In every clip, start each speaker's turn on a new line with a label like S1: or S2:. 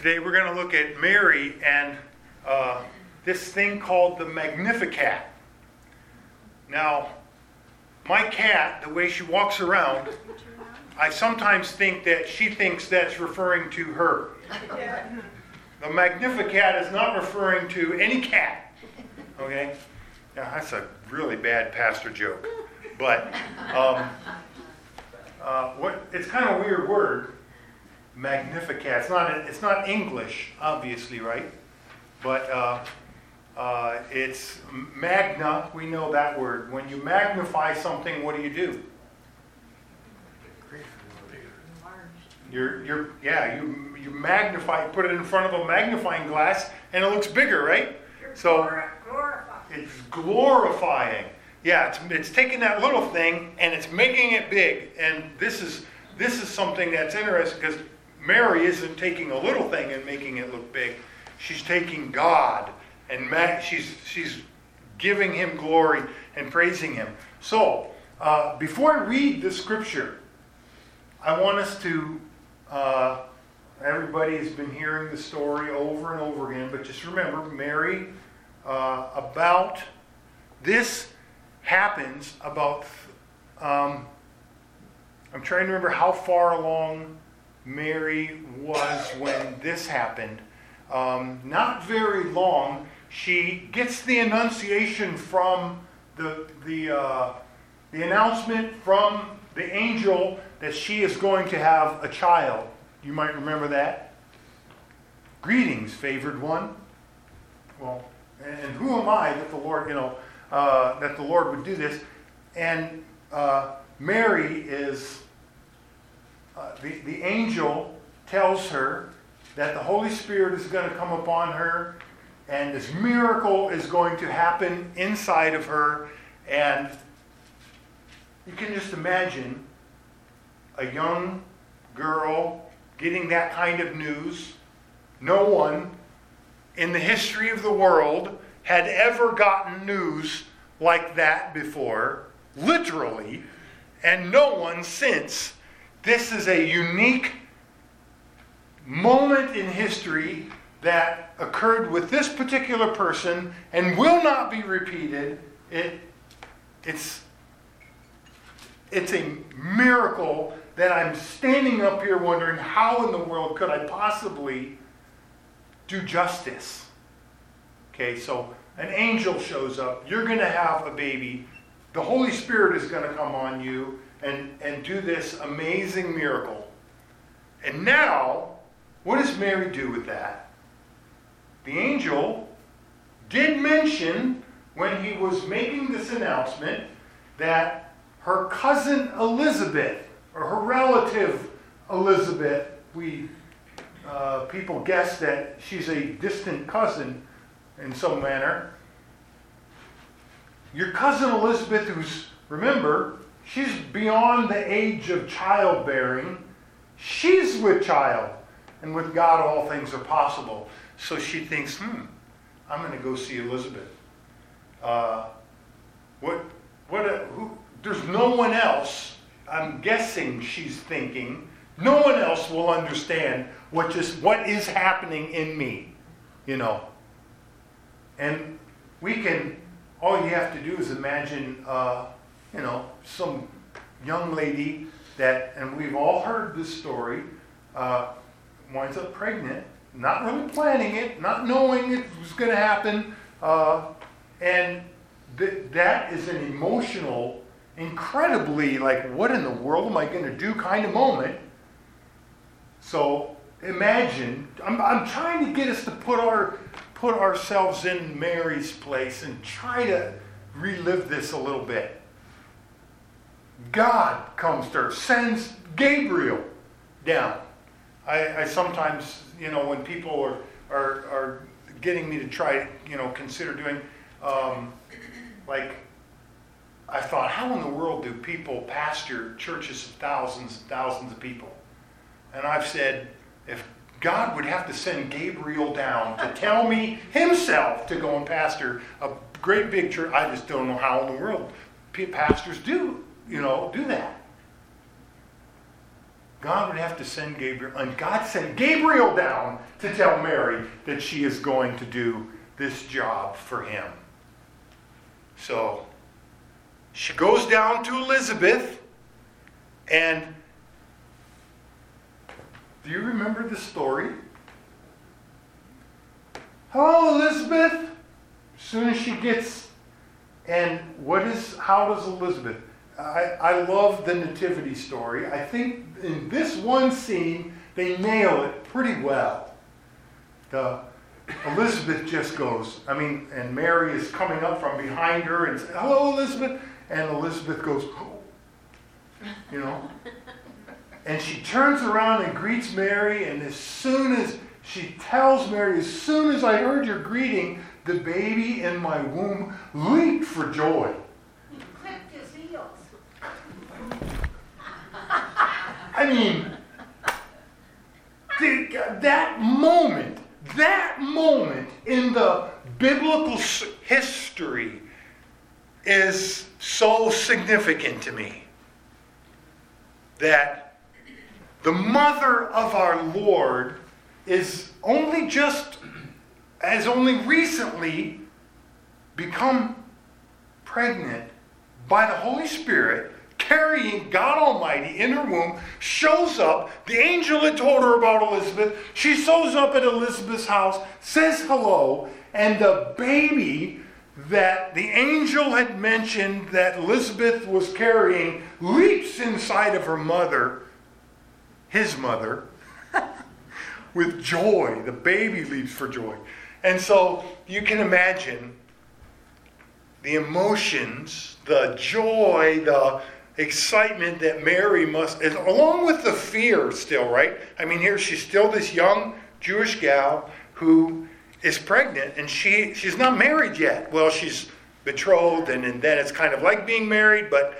S1: Today we're going to look at Mary and this thing called the Magnificat. Now, my cat, the way she walks around, I sometimes think that she thinks that's referring to her. The Magnificat is not referring to any cat. Okay? Now, that's a really bad pastor joke. But it's kind of a weird word. Magnificat. It's not English, obviously, right? But it's magna. We know that word. When you magnify something, what do? You magnify. Put it in front of a magnifying glass, and it looks bigger, right? So it's glorifying. Yeah, it's taking that little thing and it's making it big. And this is something that's interesting because Mary isn't taking a little thing and making it look big. She's taking God and she's giving Him glory and praising Him. So, before I read the scripture, I want us to, everybody has been hearing the story over and over again, but just remember, Mary, about this happens about, I'm trying to remember how far along Mary was when this happened. Not very long. She gets the annunciation from the announcement from the angel that she is going to have a child. You might remember that. Greetings, favored one. Well, and who am I that the Lord, that the Lord would do this? And Mary is. The angel tells her that the Holy Spirit is going to come upon her and this miracle is going to happen inside of her. And you can just imagine a young girl getting that kind of news. No one in the history of the world had ever gotten news like that before, literally, and no one since. This is a unique moment in history that occurred with this particular person and will not be repeated. It's a miracle that I'm standing up here wondering how in the world could I possibly do justice. Okay, so an angel shows up. You're going to have a baby. The Holy Spirit is going to come on you and do this amazing miracle. And now, what does Mary do with that? The angel did mention when he was making this announcement that her cousin Elizabeth, or her relative Elizabeth, people guess that she's a distant cousin in some manner. Your cousin Elizabeth, who's, remember, she's beyond the age of childbearing. She's with child. And with God, all things are possible. So she thinks, I'm going to go see Elizabeth. There's no one else, I'm guessing she's thinking, no one else will understand what is happening in me, And all you have to do is imagine, some young lady and we've all heard this story, winds up pregnant, not really planning it, not knowing it was going to happen, and that is an emotional, incredibly, what in the world am I going to do kind of moment. So imagine, I'm trying to get us to put ourselves in Mary's place and try to relive this a little bit. God comes to her, sends Gabriel down. I sometimes, when people are getting me to try, consider doing, I thought, how in the world do people pastor churches of thousands and thousands of people? And I've said, if God would have to send Gabriel down to tell me himself to go and pastor a great big church, I just don't know how in the world pastors do that. God would have to send Gabriel. And God sent Gabriel down to tell Mary that she is going to do this job for him. So she goes down to Elizabeth, and do you remember the story? Hello, Elizabeth. As soon as she gets, and how does Elizabeth? I love the nativity story. I think in this one scene, they nail it pretty well. Elizabeth just goes, and Mary is coming up from behind her and says, hello, Elizabeth. And Elizabeth goes, oh. And she turns around and greets Mary, and as soon as she tells Mary, as soon as I heard your greeting, the baby in my womb leaped for joy.
S2: He clipped his heels.
S1: That moment in the biblical history is so significant to me. That the mother of our Lord has only recently become pregnant by the Holy Spirit, carrying God Almighty in her womb, shows up. The angel had told her about Elizabeth. She shows up at Elizabeth's house, says hello, and the baby that the angel had mentioned that Elizabeth was carrying leaps inside of her mother, his mother, with joy. The baby leaps for joy. And so you can imagine the emotions, the joy, the excitement that Mary must, along with the fear still, right? Here she's still this young Jewish gal who is pregnant, and she's not married yet. Well, she's betrothed, and then it's kind of like being married, but,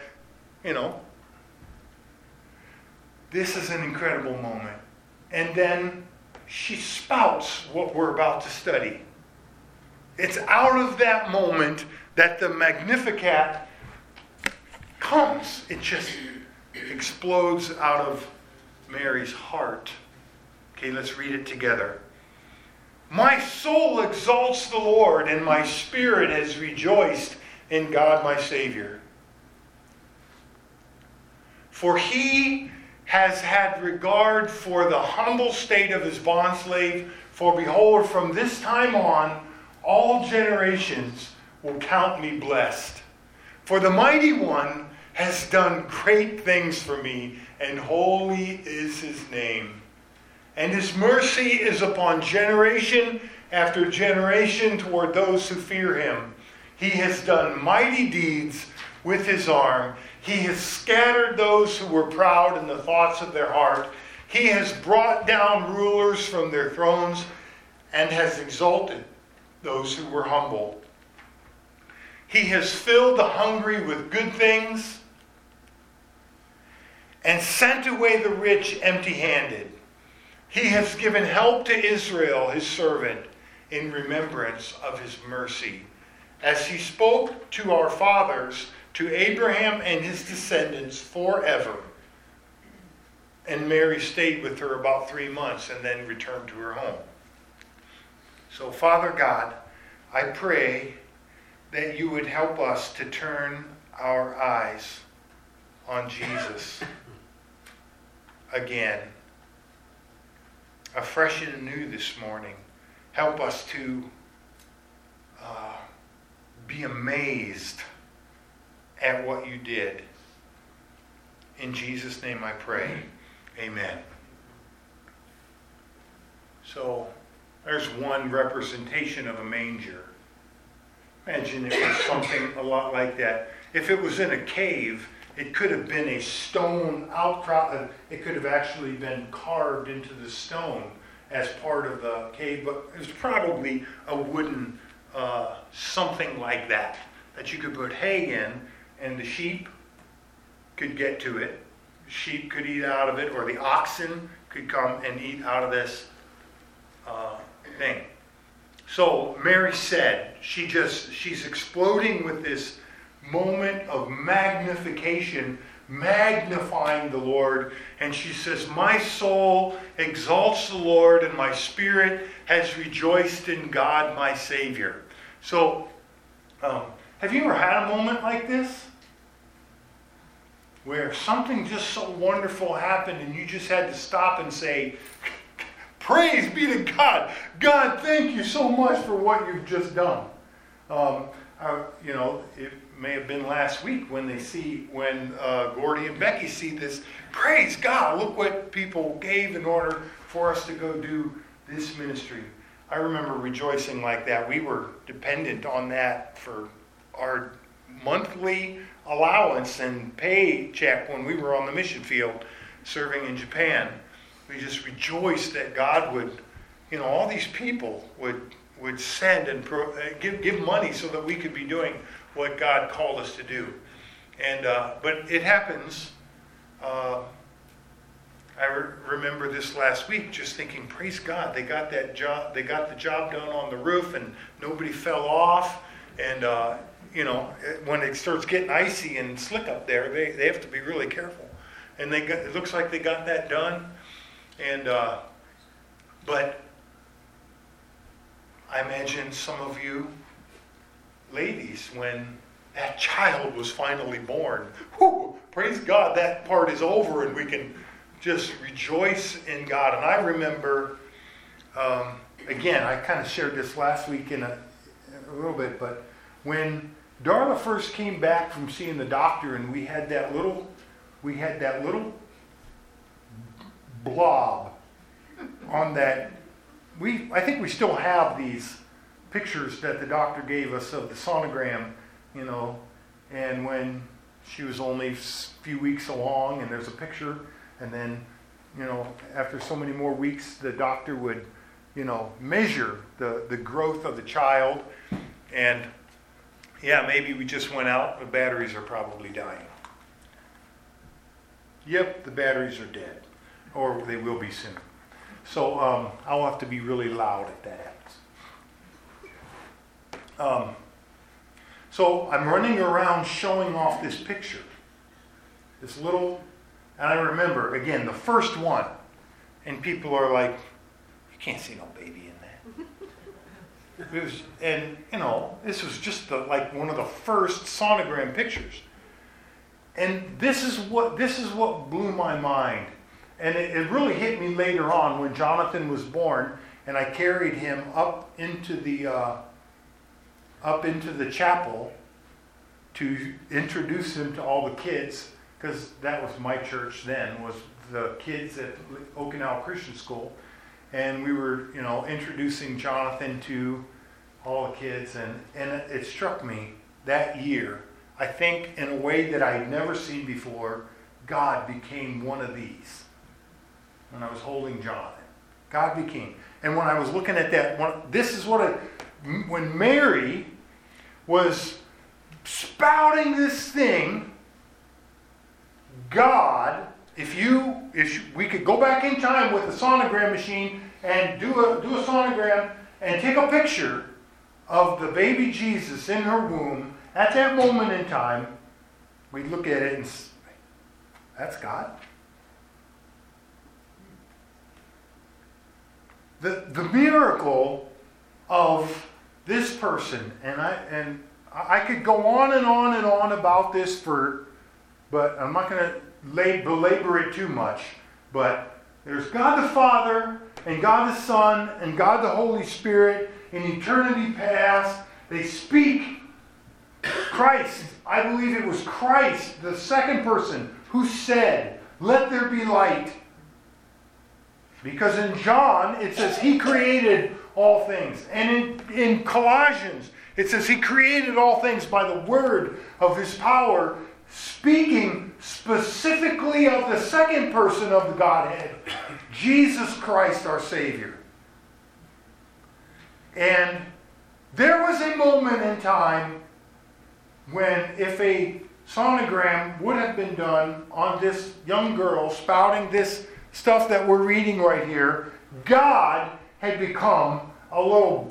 S1: this is an incredible moment. And then she spouts what we're about to study. It's out of that moment that the Magnificat comes. It just explodes out of Mary's heart. Okay, let's read it together. My soul exalts the Lord, and my spirit has rejoiced in God my Savior. For he has had regard for the humble state of his bondslave. For behold, from this time on, all generations will count me blessed. For the Mighty One has done great things for me, and holy is his name. And his mercy is upon generation after generation toward those who fear him. He has done mighty deeds with his arm. He has scattered those who were proud in the thoughts of their heart. He has brought down rulers from their thrones and has exalted those who were humble. He has filled the hungry with good things and sent away the rich empty-handed. He has given help to Israel, his servant, in remembrance of his mercy, as he spoke to our fathers, to Abraham and his descendants forever. And Mary stayed with her about 3 months and then returned to her home. So, Father God, I pray that you would help us to turn our eyes on Jesus again, afresh and anew this morning. Help us to be amazed at what you did. In Jesus' name I pray. Amen. So, there's one representation of a manger. Imagine it was something a lot like that. If it was in a cave, it could have been a stone outcrop. It could have actually been carved into the stone as part of the cave, but it was probably a wooden something like that you could put hay in, and the sheep could get to it. Sheep could eat out of it, or the oxen could come and eat out of this thing. So Mary said, she's exploding with this moment of magnification magnifying the Lord. And she says, my soul exalts the Lord, and my spirit has rejoiced in God, my Savior. So, have you ever had a moment like this? Where something just so wonderful happened and you just had to stop and say, praise be to God. God, thank you so much for what you've just done. It may have been last week when Gordy and Becky see this. Praise God, look what people gave in order for us to go do this ministry. I remember rejoicing like that. We were dependent on that for our monthly allowance and paycheck when we were on the mission field serving in Japan. We just rejoiced that God would, all these people would send and give money so that we could be doing what God called us to do. And but it happens. I remember this last week just thinking, praise God, they got that job. They got the job done on the roof, and nobody fell off. And when it starts getting icy and slick up there, they have to be really careful. And it looks like they got that done. And but I imagine some of you ladies, when that child was finally born, whew, praise God, that part is over and we can just rejoice in God. And I remember, again, I kind of shared this last week in a little bit, but when Darla first came back from seeing the doctor, and we had that little blob on that. I think we still have these pictures that the doctor gave us of the sonogram, and when she was only a few weeks along, and there's a picture, and then, after so many more weeks, the doctor would, measure the growth of the child, and yeah, maybe we just went out, the batteries are probably dying. Yep, the batteries are dead, or they will be soon. So I'll have to be really loud if that happens. So I'm running around showing off this picture. This little, and I remember, again, the first one, and people are like, you can't see no baby in that. It was, and this was just one of the first sonogram pictures. And this is what blew my mind. And it really hit me later on when Jonathan was born, and I carried him up into the chapel to introduce him to all the kids, because that was my church then, was the kids at Okinawa Christian School. And we were, introducing Jonathan to all the kids, and it struck me that year, I think in a way that I'd never seen before, God became one of these. When I was holding Jonathan, God became. And when I was looking at that, when Mary was spouting this thing, God, if we could go back in time with the sonogram machine and do a sonogram and take a picture of the baby Jesus in her womb at that moment in time, we'd look at it and say, that's God. The miracle of this person, and I could go on and on and on about this but I'm not going to belabor it too much. But there's God the Father, and God the Son, and God the Holy Spirit in eternity past. They speak Christ. I believe it was Christ, the second person, who said, "Let there be light." Because in John, it says he created all things. And in Colossians, it says he created all things by the word of his power, speaking specifically of the second person of the Godhead, Jesus Christ our Savior. And there was a moment in time when if a sonogram would have been done on this young girl spouting this stuff that we're reading right here, God had become a little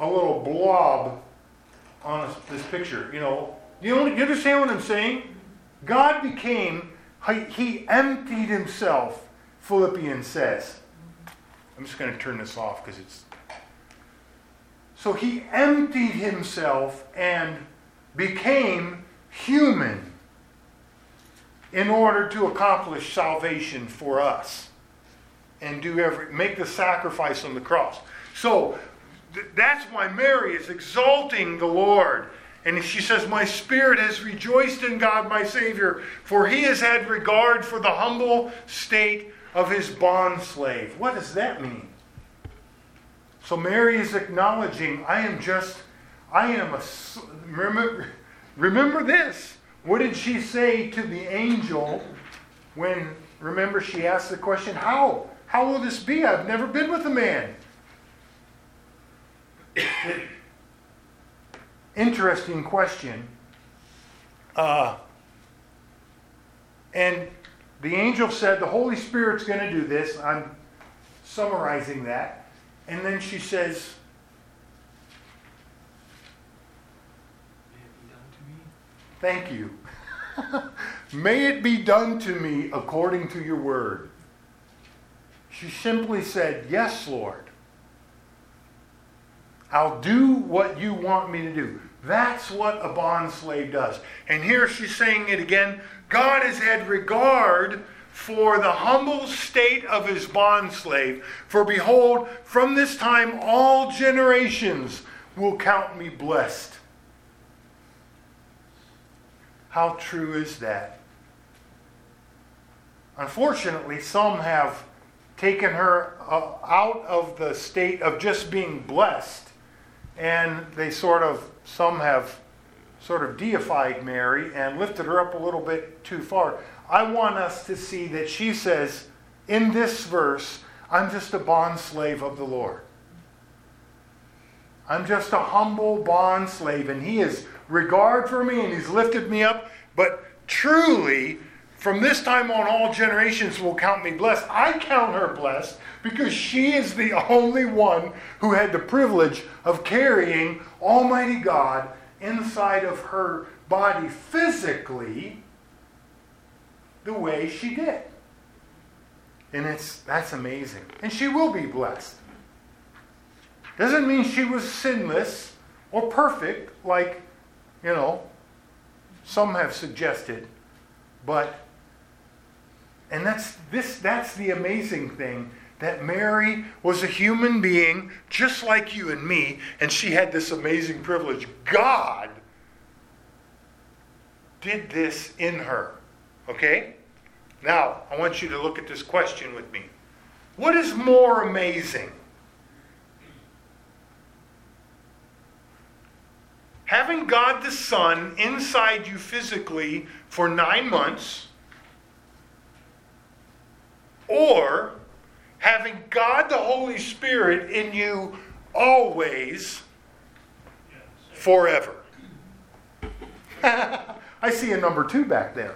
S1: blob on this picture. You understand what I'm saying? God became, he emptied himself, Philippians says. I'm just going to turn this off because it's... So he emptied himself and became human in order to accomplish salvation for us and make the sacrifice on the cross. So that's why Mary is exalting the Lord. And she says, my spirit has rejoiced in God my Savior, for he has had regard for the humble state of his bondslave. What does that mean? So Mary is acknowledging, remember this. What did she say to the angel when, remember, she asked the question, how? How will this be? I've never been with a man. Interesting question. And the angel said, the Holy Spirit's going to do this. I'm summarizing that. And then she says, thank you. May it be done to me according to your word. She simply said, yes, Lord. I'll do what you want me to do. That's what a bondslave does. And here she's saying it again. God has had regard for the humble state of his bondslave. For behold, from this time all generations will count me blessed. How true is that? Unfortunately, some have taken her out of the state of just being blessed, and some have sort of deified Mary and lifted her up a little bit too far. I want us to see that she says in this verse, I'm just a bondslave of the Lord. I'm just a humble bondslave, and he has regard for me, and he's lifted me up. But truly, from this time on, all generations will count me blessed. I count her blessed because she is the only one who had the privilege of carrying Almighty God inside of her body physically the way she did. And that's amazing. And she will be blessed. Doesn't mean she was sinless or perfect like, some have suggested. And that's the amazing thing, that Mary was a human being just like you and me, and she had this amazing privilege. God did this in her. Okay? Now, I want you to look at this question with me. What is more amazing? Having God the Son inside you physically for 9 months, or having God the Holy Spirit in you always, forever? I see a number 2 back there.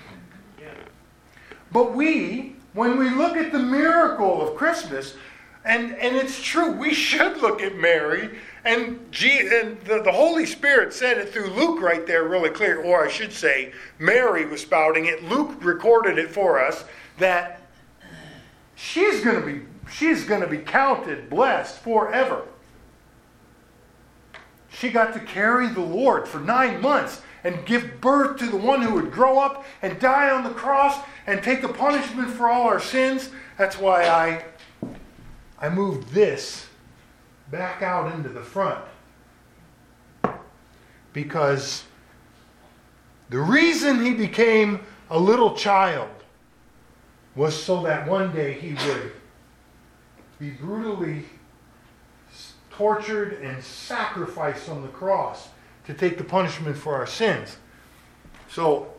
S1: But when we look at the miracle of Christmas, and it's true, we should look at Mary, and the Holy Spirit said it through Luke right there really clear, or I should say, Mary was spouting it. Luke recorded it for us, that she's going to be counted blessed forever. She got to carry the Lord for 9 months and give birth to the one who would grow up and die on the cross and take the punishment for all our sins. That's why I moved this back out into the front. Because the reason he became a little child was so that one day he would be brutally tortured and sacrificed on the cross to take the punishment for our sins. So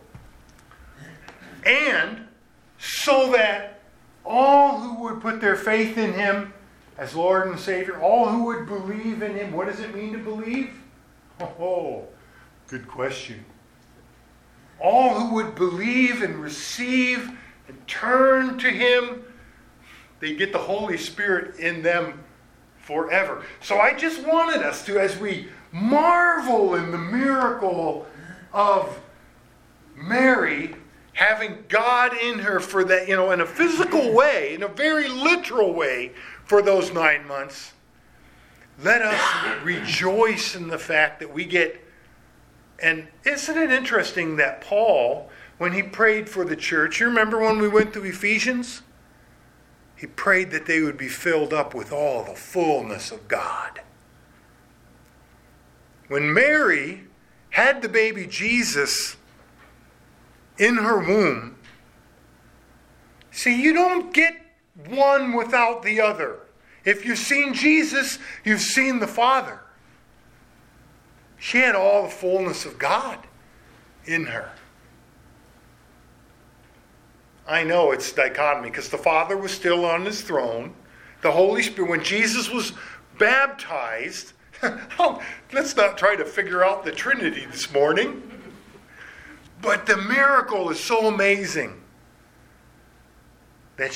S1: that all who would put their faith in him as Lord and Savior, all who would believe in him. What does it mean to believe? Oh, good question. All who would believe and receive and turn to him, they get the Holy Spirit in them forever. So I just wanted us to, as we marvel in the miracle of Mary having God in her for that, in a physical way, in a very literal way for those 9 months, let us rejoice in the fact that we get. And isn't it interesting that Paul, when he prayed for the church, you remember when we went to Ephesians? He prayed that they would be filled up with all the fullness of God. When Mary had the baby Jesus in her womb, see, you don't get one without the other. If you've seen Jesus, you've seen the Father. She had all the fullness of God in her. I know it's dichotomy because the Father was still on his throne. The Holy Spirit, when Jesus was baptized, let's not try to figure out the Trinity this morning. But the miracle is so amazing that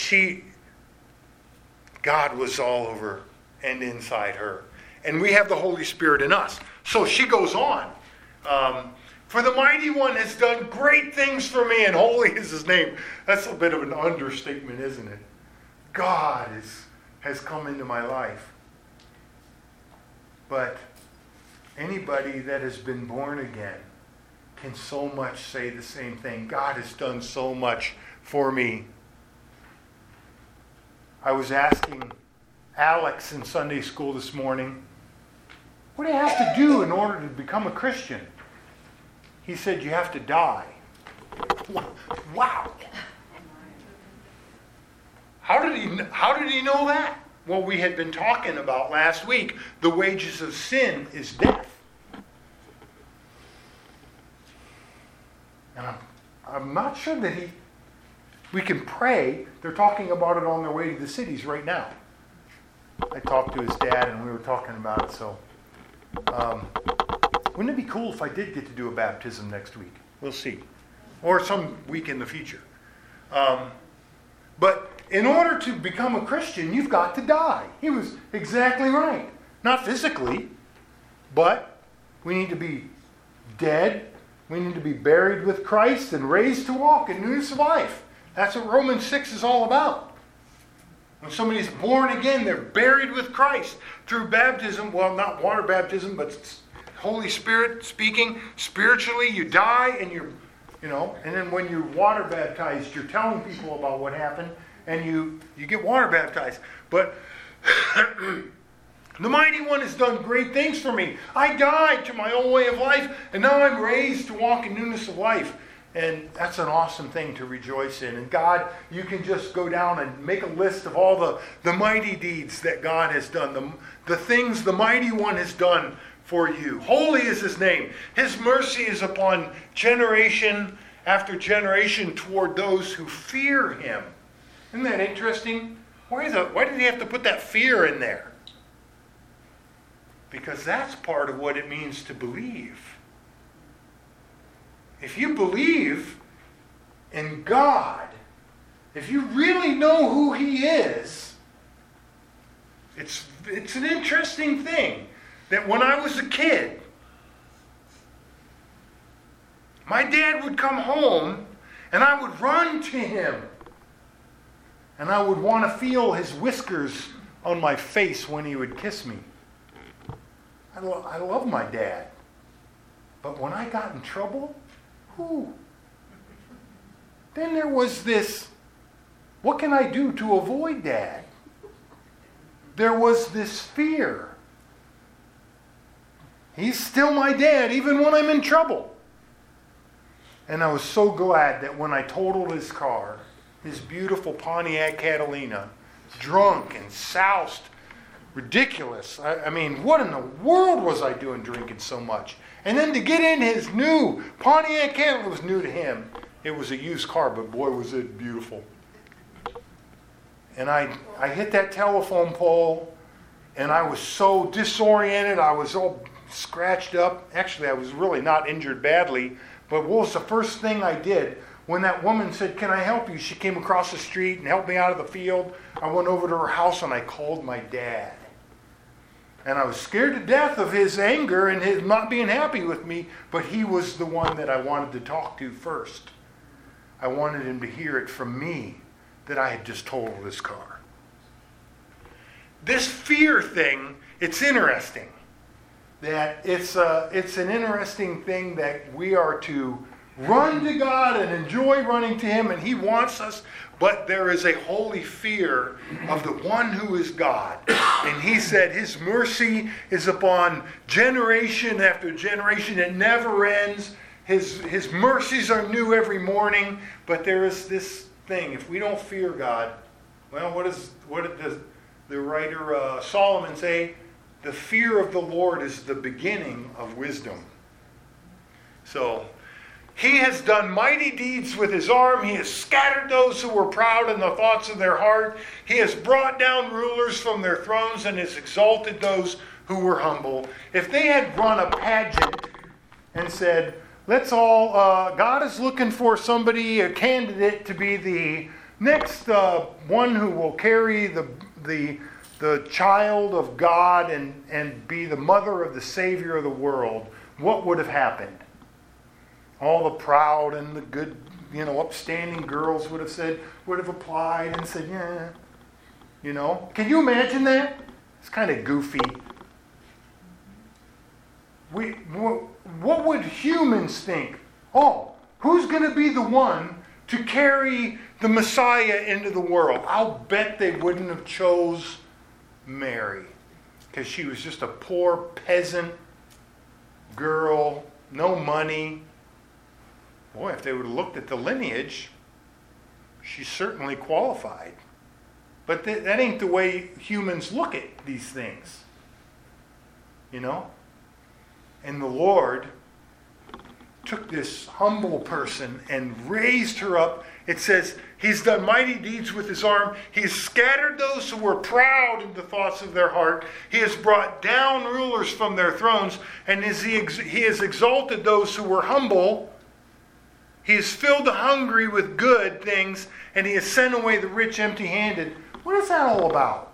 S1: God was all over and inside her. And we have the Holy Spirit in us. So she goes on. For the Mighty One has done great things for me, and holy is his name. That's a bit of an understatement, isn't it? God has come into my life. But anybody that has been born again can so much say the same thing. God has done so much for me. I was asking Alex in Sunday school this morning, what do you have to do in order to become a Christian? He said, you have to die. Wow. How did he know that? Well, we had been talking about last week, the wages of sin is death. And I'm not sure that we can pray. They're talking about it on their way to the cities right now. I talked to his dad and we were talking about it, so wouldn't it be cool if I did get to do a baptism next week? We'll see. Or some week in the future. But in order to become a Christian, you've got to die. He was exactly right. Not physically, but we need to be dead. We need to be buried with Christ and raised to walk in newness of life. That's what Romans 6 is all about. When somebody's born again, they're buried with Christ through baptism. Well, not water baptism, but Holy Spirit speaking. Spiritually, you die and and then when you're water baptized, you're telling people about what happened and you get water baptized. But the Mighty One has done great things for me. I died to my old way of life, and now I'm raised to walk in newness of life. And that's an awesome thing to rejoice in. And God, you can just go down and make a list of all the mighty deeds that God has done, the things the Mighty One has done for you. Holy is his name. His mercy is upon generation after generation toward those who fear him. Isn't that interesting? Why did he have to put that fear in there? Because that's part of what it means to believe. If you believe in God, if you really know who he is, it's an interesting thing that when I was a kid, my dad would come home and I would run to him and I would want to feel his whiskers on my face when he would kiss me. I love my dad. But when I got in trouble, then there was this, what can I do to avoid Dad? There was this fear. He's still my dad, even when I'm in trouble. And I was so glad that when I totaled his car, his beautiful Pontiac Catalina, drunk and soused, ridiculous. I mean, what in the world was I doing drinking so much? And then to get in his new Pontiac Catalina, was new to him. It was a used car, but boy, was it beautiful. And I hit that telephone pole, and I was so disoriented. I was all scratched up. Actually, I was really not injured badly. But what was the first thing I did when that woman said, "Can I help you?" She came across the street and helped me out of the field. I went over to her house and I called my dad. And I was scared to death of his anger and his not being happy with me, but he was the one that I wanted to talk to first. I wanted him to hear it from me that I had just totaled his car. This fear thing, it's interesting. That it's an interesting thing that we are to run to God and enjoy running to Him, and He wants us, but there is a holy fear of the one who is God. And He said His mercy is upon generation after generation. It never ends. His mercies are new every morning, but there is this thing. If we don't fear God, well, what does the writer Solomon say? The fear of the Lord is the beginning of wisdom. So, He has done mighty deeds with His arm. He has scattered those who were proud in the thoughts of their heart. He has brought down rulers from their thrones and has exalted those who were humble. If they had run a pageant and said, let's all, God is looking for somebody, a candidate to be the next one who will carry the child of God and be the mother of the Savior of the world, what would have happened? All the proud and the good, upstanding girls would have applied and said, yeah. Can you imagine that? It's kind of goofy. What would humans think? Oh, who's going to be the one to carry the Messiah into the world? I'll bet they wouldn't have chose Mary, because she was just a poor peasant girl, no money. Boy, if they would have looked at the lineage, she's certainly qualified. But that ain't the way humans look at these things. And the Lord took this humble person and raised her up. It says, He's done mighty deeds with His arm. He has scattered those who were proud in the thoughts of their heart. He has brought down rulers from their thrones. And He has exalted those who were humble. He has filled the hungry with good things. And He has sent away the rich empty-handed. What is that all about?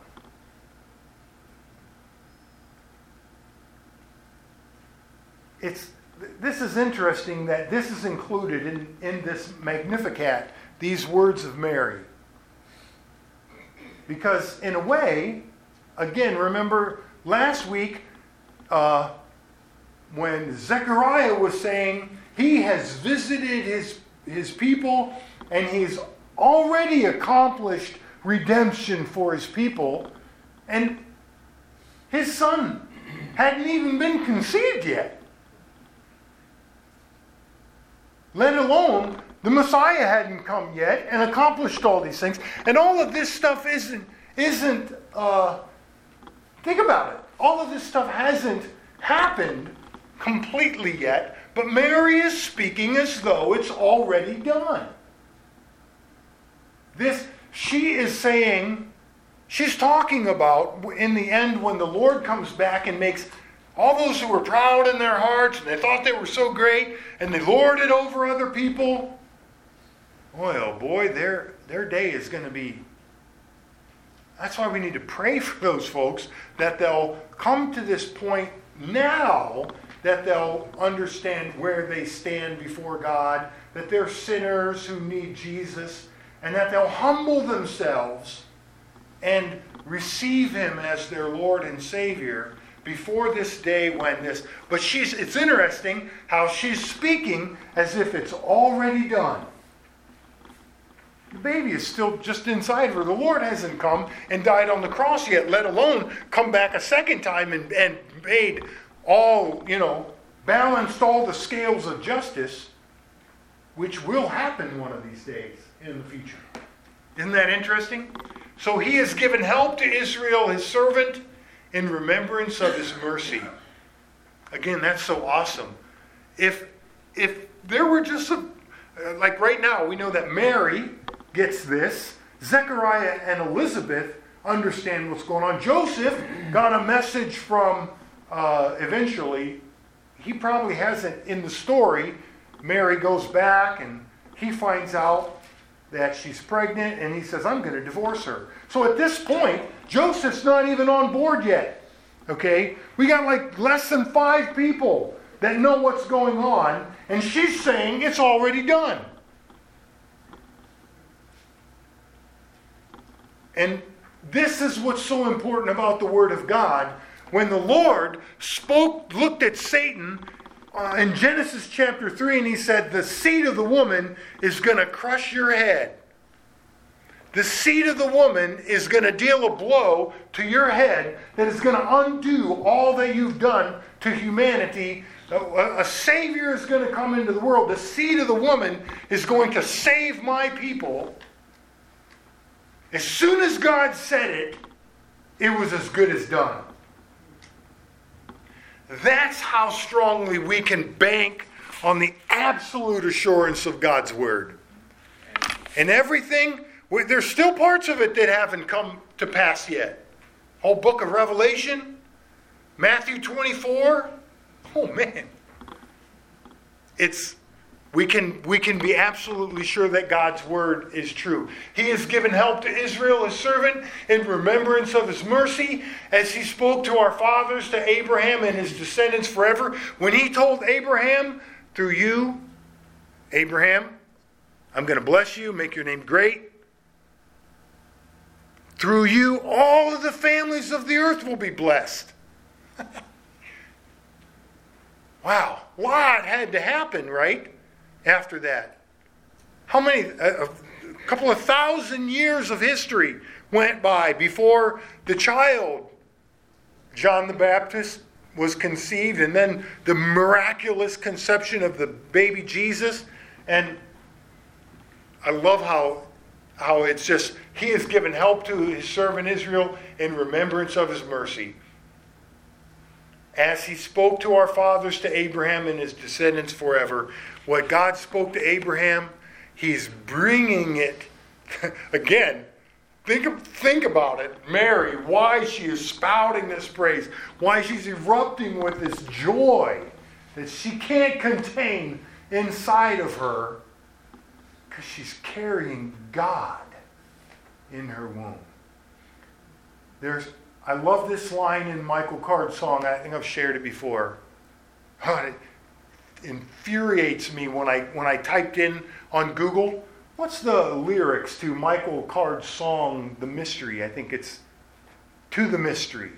S1: This is interesting that this is included in this Magnificat, these words of Mary. Because in a way, again, remember last week when Zechariah was saying he has visited his people and he's already accomplished redemption for his people, and his son hadn't even been conceived yet. Let alone the Messiah hadn't come yet and accomplished all these things. And all of this stuff isn't think about it. All of this stuff hasn't happened completely yet, but Mary is speaking as though it's already done. She is saying, she's talking about in the end when the Lord comes back and makes all those who were proud in their hearts and they thought they were so great and they lorded over other people. Boy, oh boy, their day is going to be... That's why we need to pray for those folks, that they'll come to this point now, that they'll understand where they stand before God, that they're sinners who need Jesus, and that they'll humble themselves and receive Him as their Lord and Savior before this day when this... But it's interesting how she's speaking as if it's already done. The baby is still just inside her. The Lord hasn't come and died on the cross yet, let alone come back a second time and made all, balanced all the scales of justice, which will happen one of these days in the future. Isn't that interesting? So He has given help to Israel, His servant, in remembrance of His mercy. Again, that's so awesome. If there were just like right now, we know that Mary gets this. Zechariah and Elizabeth understand what's going on. Joseph got a message from, eventually, he probably hasn't in the story. Mary goes back and he finds out that she's pregnant and he says, I'm going to divorce her. So at this point, Joseph's not even on board yet. Okay? We got like less than 5 people that know what's going on, and she's saying it's already done. And this is what's so important about the Word of God. When the Lord looked at Satan in Genesis chapter 3, and he said, the seed of the woman is going to crush your head. The seed of the woman is going to deal a blow to your head that is going to undo all that you've done to humanity. A Savior is going to come into the world. The seed of the woman is going to save my people. As soon as God said it, it was as good as done. That's how strongly we can bank on the absolute assurance of God's Word. And everything, there's still parts of it that haven't come to pass yet. Whole book of Revelation, Matthew 24. Oh man. We can be absolutely sure that God's Word is true. He has given help to Israel, His servant, in remembrance of His mercy, as He spoke to our fathers, to Abraham and his descendants forever. When He told Abraham, through you, Abraham, I'm going to bless you, make your name great. Through you, all of the families of the earth will be blessed. Wow, a lot had to happen, right? After that. How many? A couple of 1,000 years of history went by before the child, John the Baptist, was conceived, and then the miraculous conception of the baby Jesus. And I love how it's just, He has given help to His servant Israel in remembrance of His mercy. As He spoke to our fathers, to Abraham and his descendants forever. What God spoke to Abraham, He's bringing it again. Think about it. Mary, why she is spouting this praise. Why she's erupting with this joy that she can't contain inside of her. Because she's carrying God in her womb. I love this line in Michael Card's song. I think I've shared it before. It infuriates me when I typed in on Google, what's the lyrics to Michael Card's song, The Mystery? I think it's To the Mystery.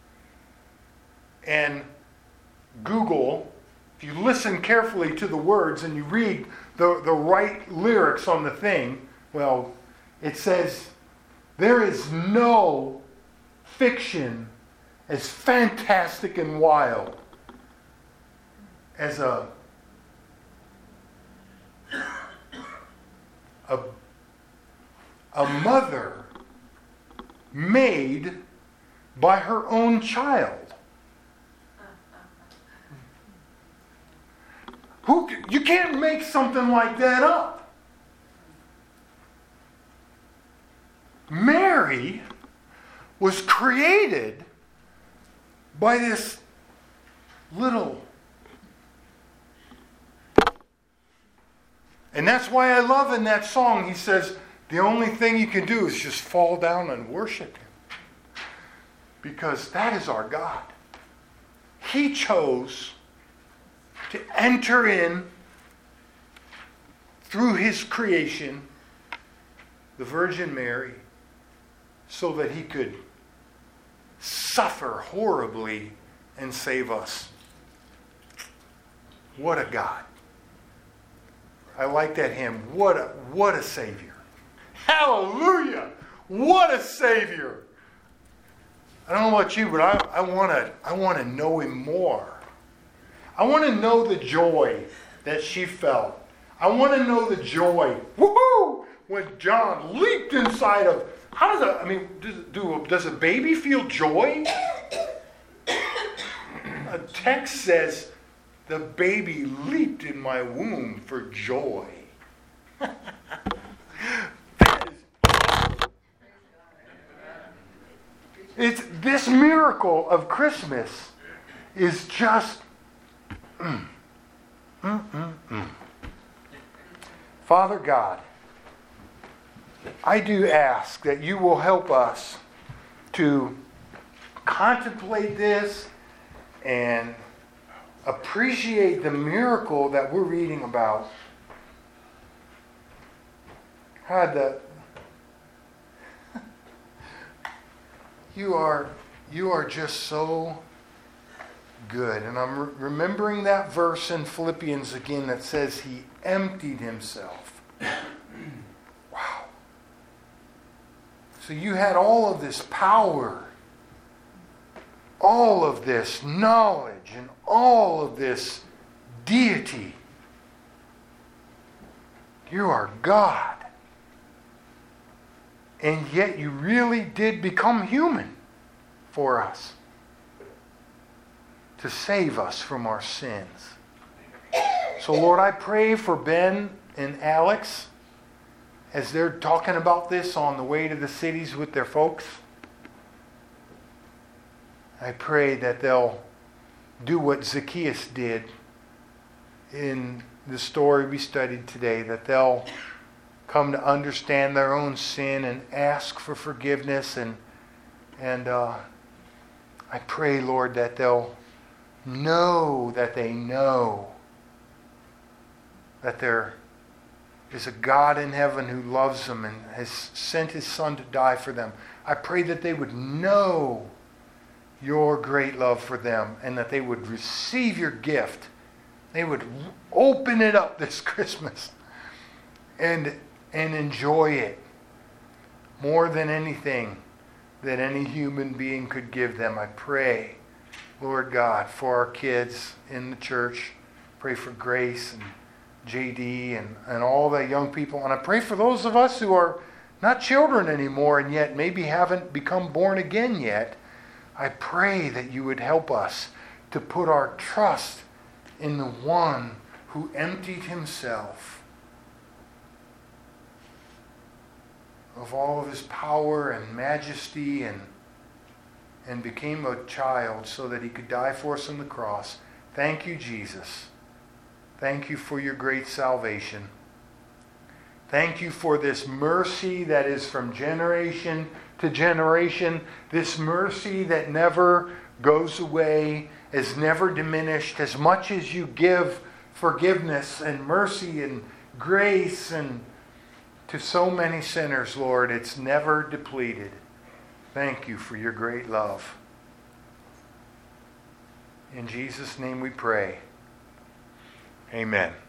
S1: And Google, if you listen carefully to the words and you read the right lyrics on the thing, well, it says, there is no fiction as fantastic and wild as a mother made by her own child. You can't make something like that up. Mary was created by this little. And that's why I love in that song, he says, the only thing you can do is just fall down and worship Him. Because that is our God. He chose to enter in through His creation, the Virgin Mary, so that He could suffer horribly and save us. What a God. I like that hymn. What a Savior. Hallelujah. What a Savior. I don't know about you, but I want to know Him more. I want to know the joy that she felt. I want to know the joy. Woohoo! When John leaped inside of. How does a baby feel joy? A text says, the baby leaped in my womb for joy. It's this miracle of Christmas is just Father God, I do ask that you will help us to contemplate this and appreciate the miracle that we're reading about. God, you are just so good. And I'm remembering that verse in Philippians again that says he emptied himself. Wow. So you had all of this power, all of this knowledge, and all of this deity. You are God. And yet you really did become human for us to save us from our sins. So Lord, I pray for Ben and Alex as they're talking about this on the way to the cities with their folks. I pray that they'll do what Zacchaeus did in the story we studied today, that they'll come to understand their own sin and ask for forgiveness. And I pray, Lord, that they'll know that they know that there is a God in heaven who loves them and has sent his Son to die for them. I pray that they would know your great love for them and that they would receive your gift. They would open it up this Christmas and enjoy it more than anything that any human being could give them. I pray, Lord God, for our kids in the church. Pray for Grace and JD and all the young people. And I pray for those of us who are not children anymore and yet maybe haven't become born again yet. I pray that you would help us to put our trust in the one who emptied himself of all of his power and majesty and became a child so that he could die for us on the cross. Thank you, Jesus. Thank you for your great salvation. Thank you for this mercy that is from generation to generation, this mercy that never goes away, is never diminished. As much as you give forgiveness and mercy and grace and to so many sinners, Lord, it's never depleted. Thank you for your great love. In Jesus' name we pray. Amen.